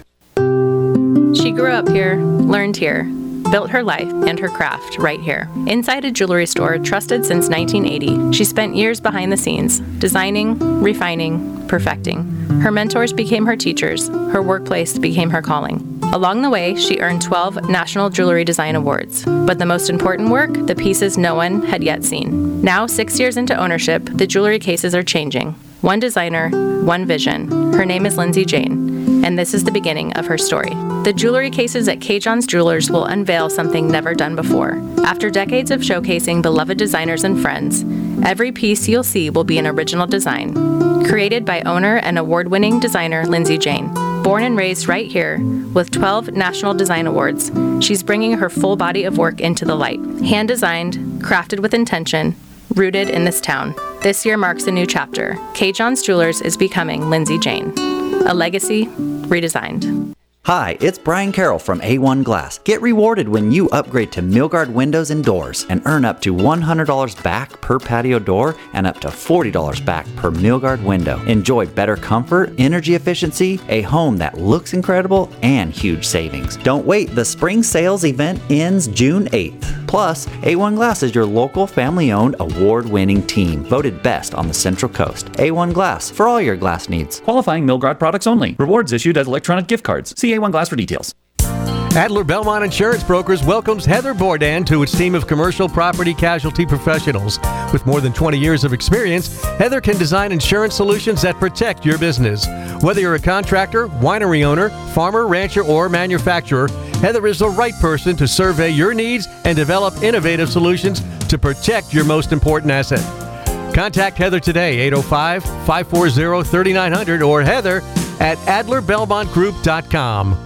She grew up here, learned here, built her life and her craft right here. Inside a jewelry store trusted since nineteen eighty, she spent years behind the scenes, designing, refining, perfecting. Her mentors became her teachers, her workplace became her calling. Along the way, she earned twelve National Jewelry Design Awards. But the most important work, the pieces no one had yet seen. Now, six years into ownership, the jewelry cases are changing. One designer, one vision. Her name is Lindsay Jane, and this is the beginning of her story. The jewelry cases at K. John's Jewelers will unveil something never done before. After decades of showcasing beloved designers and friends, every piece you'll see will be an original design, created by owner and award-winning designer Lindsay Jane. Born and raised right here, with twelve National Design Awards, she's bringing her full body of work into the light. Hand-designed, crafted with intention, rooted in this town. This year marks a new chapter. K. John's Jewelers is becoming Lindsay Jane, a legacy redesigned. Hi, it's Brian Carroll from A one Glass. Get rewarded when you upgrade to Milgard windows and doors and earn up to one hundred dollars back per patio door and up to forty dollars back per Milgard window. Enjoy better comfort, energy efficiency, a home that looks incredible, and huge savings. Don't wait, the spring sales event ends June eighth. Plus, A one Glass is your local family-owned award-winning team, voted best on the Central Coast. A one Glass, for all your glass needs. Qualifying Milgard products only. Rewards issued as electronic gift cards. See A one Glass for details. Adler Belmont Insurance Brokers welcomes Heather Bourdain to its team of commercial property casualty professionals. With more than twenty years of experience, Heather can design insurance solutions that protect your business. Whether you're a contractor, winery owner, farmer, rancher, or manufacturer, Heather is the right person to survey your needs and develop innovative solutions to protect your most important asset. Contact Heather today, eight oh five, five four zero, three nine zero zero or Heather at adler belmont group dot com.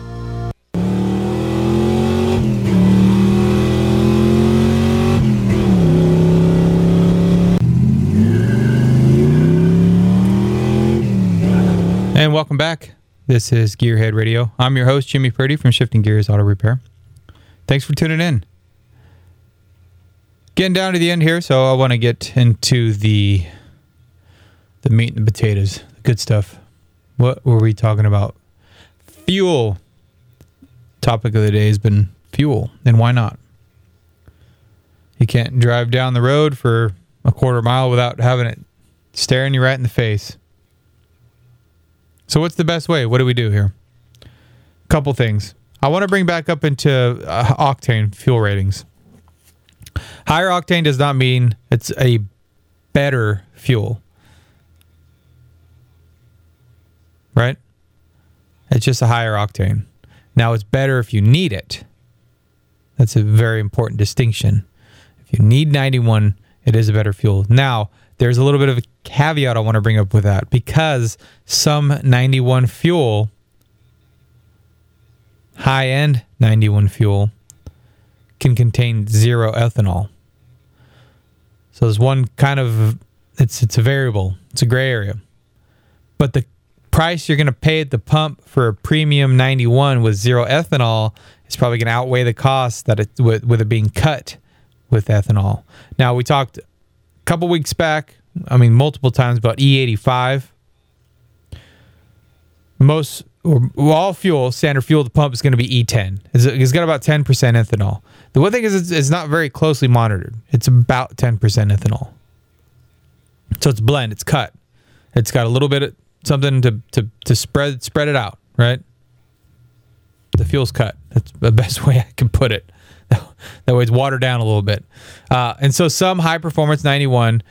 And welcome back. This is Gearhead Radio. I'm your host, Jimmy Purdy from Shifting Gears Auto Repair. Thanks for tuning in. Getting down to the end here, so I want to get into the the meat and the potatoes, the good stuff. What were we talking about? Fuel. Topic of the day has been fuel, and why not? You can't drive down the road for a quarter mile without having it staring you right in the face. So what's the best way? What do we do here? Couple things. I want to bring back up into uh, octane fuel ratings. Higher octane does not mean it's a better fuel. Right? It's just a higher octane. Now, it's better if you need it. That's a very important distinction. If you need ninety-one, it is a better fuel. Now, there's a little bit of a caveat I want to bring up with that, because some ninety-one fuel, high-end ninety-one fuel, can contain zero ethanol. So there's one kind of, it's it's a variable. It's a gray area. But the price you're going to pay at the pump for a premium ninety-one with zero ethanol is probably going to outweigh the cost that it with, with it being cut with ethanol. Now, we talked a couple weeks back, I mean, multiple times about E eighty-five. Most, or all fuel, standard fuel at the pump is going to be E ten. It's, it's got about ten percent ethanol. The one thing is it's, it's not very closely monitored. It's about ten percent ethanol. So it's blend, it's cut. It's got a little bit of something to, to, to spread spread it out, right? The fuel's cut. That's the best way I can put it. That way it's watered down a little bit. Uh, and so some high-performance ninety-one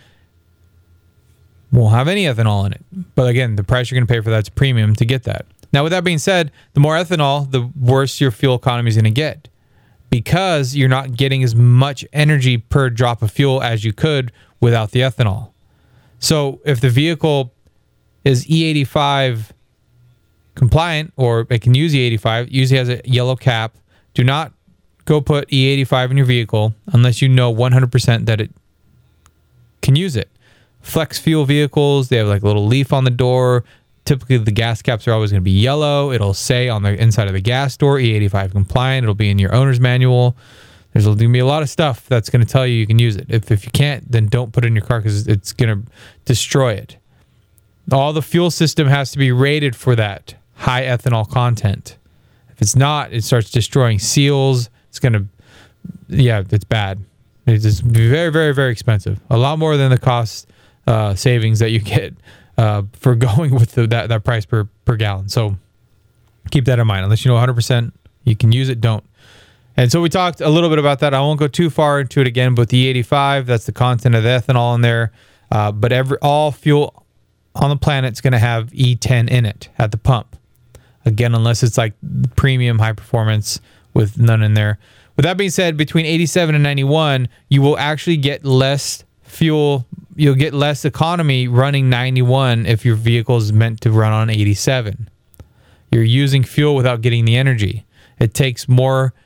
won't have any ethanol in it. But again, the price you're going to pay for that's premium to get that. Now, with that being said, the more ethanol, the worse your fuel economy is going to get, because you're not getting as much energy per drop of fuel as you could without the ethanol. So if the vehicle is E eighty-five compliant, or it can use E eighty-five, usually has a yellow cap, do not go put E eighty-five in your vehicle unless you know one hundred percent that it can use it. Flex fuel vehicles, they have like a little leaf on the door. Typically, the gas caps are always going to be yellow. It'll say on the inside of the gas door, E eighty-five compliant. It'll be in your owner's manual. There's going to be a lot of stuff that's going to tell you you can use it. If, if you can't, then don't put it in your car, because it's going to destroy it. All the fuel system has to be rated for that high ethanol content. If it's not, it starts destroying seals. It's going to, yeah, it's bad. It's just very, very, very expensive. A lot more than the cost uh, savings that you get uh, for going with the, that, that price per, per gallon. So keep that in mind. Unless you know one hundred percent you can use it, don't. And so we talked a little bit about that. I won't go too far into it again, but the E eighty-five, that's the content of the ethanol in there. Uh, but every all fuel on the planet is going to have E ten in it at the pump. Again, unless it's like premium high performance with none in there. With that being said, between eighty-seven and ninety-one, you will actually get less fuel. You'll get less economy running ninety-one if your vehicle is meant to run on eighty-seven. You're using fuel without getting the energy. It takes more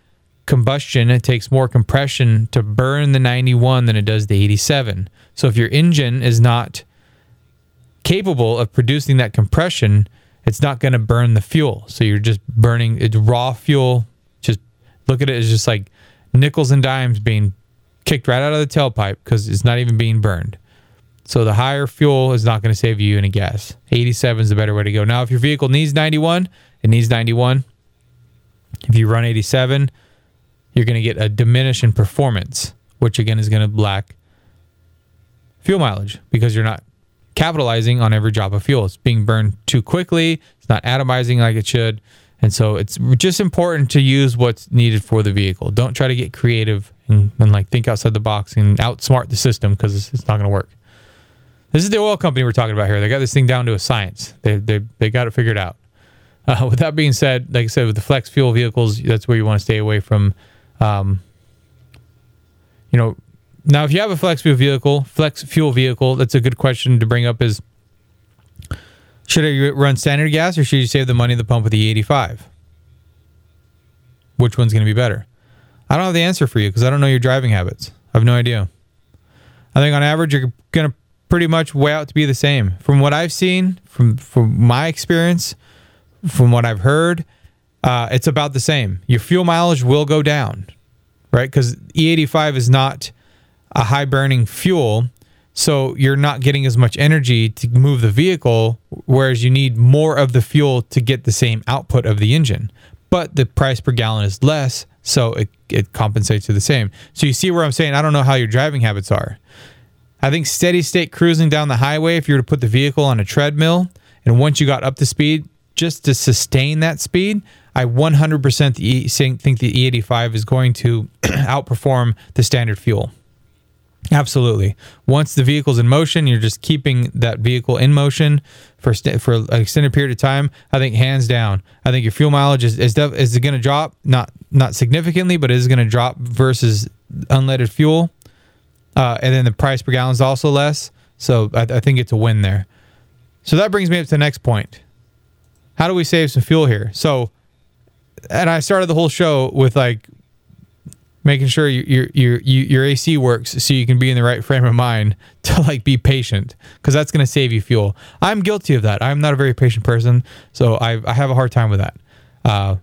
combustion, it takes more compression to burn the ninety-one than it does the eighty-seven. So if your engine is not capable of producing that compression, it's not going to burn the fuel. So you're just burning it's raw fuel. Just look at it as just like nickels and dimes being kicked right out of the tailpipe because it's not even being burned. So the higher fuel is not going to save you any gas. eighty-seven is the better way to go. Now, if your vehicle needs ninety-one, it needs ninety-one. If you run eighty-seven, you're going to get a diminish in performance, which again is going to lack fuel mileage because you're not capitalizing on every drop of fuel. It's being burned too quickly. It's not atomizing like it should. And so it's just important to use what's needed for the vehicle. Don't try to get creative and, and like think outside the box and outsmart the system because it's, it's not going to work. This is the oil company we're talking about here. They got this thing down to a science. They they they got it figured out. Uh, with that being said, like I said, with the flex fuel vehicles, that's where you want to stay away from. Um, you know, now if you have a flex fuel vehicle, flex fuel vehicle, that's a good question to bring up is, should I run standard gas or should you save the money at the pump with the E eighty-five? Which one's going to be better? I don't have the answer for you because I don't know your driving habits. I have no idea. I think on average, you're going to pretty much weigh out to be the same. From what I've seen, from, from my experience, from what I've heard, uh, it's about the same. Your fuel mileage will go down, right? Because E eighty-five is not a high burning fuel, so you're not getting as much energy to move the vehicle, whereas you need more of the fuel to get the same output of the engine. But the price per gallon is less, so it, it compensates to the same. So you see where I'm saying I don't know how your driving habits are. I think steady state cruising down the highway, if you were to put the vehicle on a treadmill, and once you got up to speed, just to sustain that speed, I one hundred percent think the E eighty-five is going to outperform the standard fuel. Absolutely. Once the vehicle's in motion, you're just keeping that vehicle in motion for st- for an extended period of time. I think hands down, I think your fuel mileage is is, def- is going to drop, not not significantly, but it is going to drop versus unleaded fuel. Uh, and then the price per gallon is also less. So I, I think it's a win there. So that brings me up to the next point. How do we save some fuel here? So, and I started the whole show with like making sure your your your your A C works so you can be in the right frame of mind to like be patient because that's going to save you fuel. I'm guilty of that. I'm not a very patient person, so I I have a hard time with that. Uh,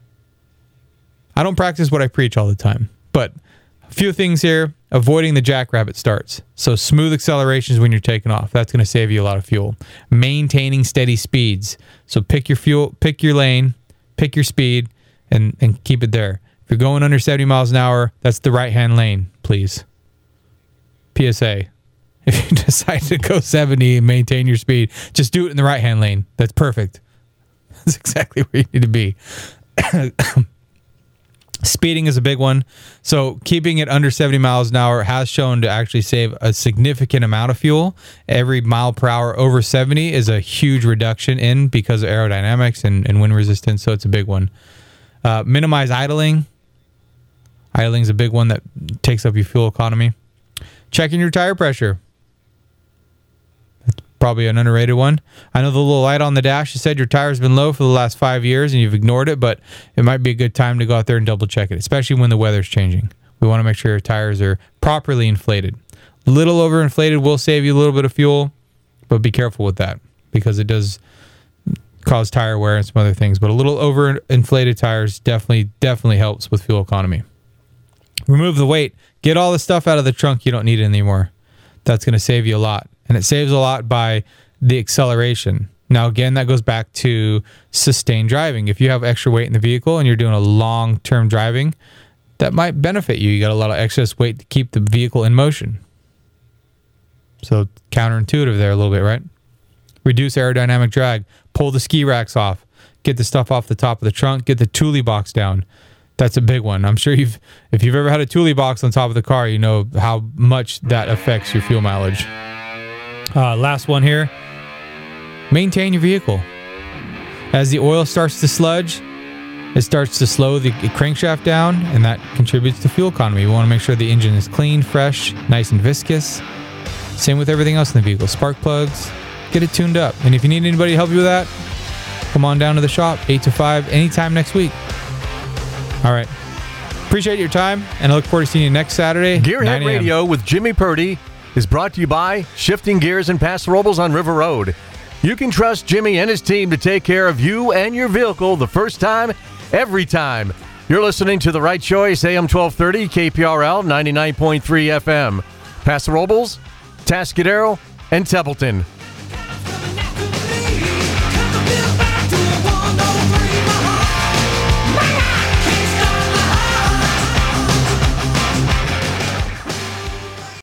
I don't practice what I preach all the time, but a few things here. Avoiding the jackrabbit starts. So smooth accelerations when you're taking off. That's going to save you a lot of fuel. Maintaining steady speeds. So pick your fuel, pick your lane, pick your speed, and, and keep it there. If you're going under seventy miles an hour, that's the right-hand lane, please. P S A. If you decide to go seventy and maintain your speed, just do it in the right-hand lane. That's perfect. That's exactly where you need to be. Speeding is a big one. So keeping it under seventy miles an hour has shown to actually save a significant amount of fuel. Every mile per hour over seventy is a huge reduction in because of aerodynamics and, and wind resistance. So it's a big one. Uh, minimize idling. Idling is a big one that takes up your fuel economy. Checking your tire pressure. Probably an underrated one. I know the little light on the dash said your tire's been low for the last five years and you've ignored it, but it might be a good time to go out there and double check it, especially when the weather's changing. We want to make sure your tires are properly inflated. A little overinflated will save you a little bit of fuel, but be careful with that because it does cause tire wear and some other things. But a little overinflated tires definitely, definitely helps with fuel economy. Remove the weight. Get all the stuff out of the trunk you don't need anymore. That's going to save you a lot. And it saves a lot by the acceleration. Now, again, that goes back to sustained driving. If you have extra weight in the vehicle and you're doing a long-term driving, that might benefit you. You got a lot of excess weight to keep the vehicle in motion. So counterintuitive there a little bit, right? Reduce aerodynamic drag. Pull the ski racks off. Get the stuff off the top of the trunk. Get the Thule box down. That's a big one. I'm sure you've, if you've ever had a Thule box on top of the car, you know how much that affects your fuel mileage. Uh, last one here. Maintain your vehicle. As the oil starts to sludge, it starts to slow the crankshaft down, and that contributes to fuel economy. We want to make sure the engine is clean, fresh, nice and viscous. Same with everything else in the vehicle. Spark plugs, get it tuned up. And if you need anybody to help you with that, come on down to the shop, eight to five, anytime next week. All right. Appreciate your time, and I look forward to seeing you next Saturday. Gearhead Radio with Jimmy Purdy is brought to you by Shifting Gears and Paso Robles on River Road. You can trust Jimmy and his team to take care of you and your vehicle the first time, every time. You're listening to The Right Choice, A M twelve thirty, K P R L, ninety-nine point three F M. Paso Robles, Tascadero, and Templeton.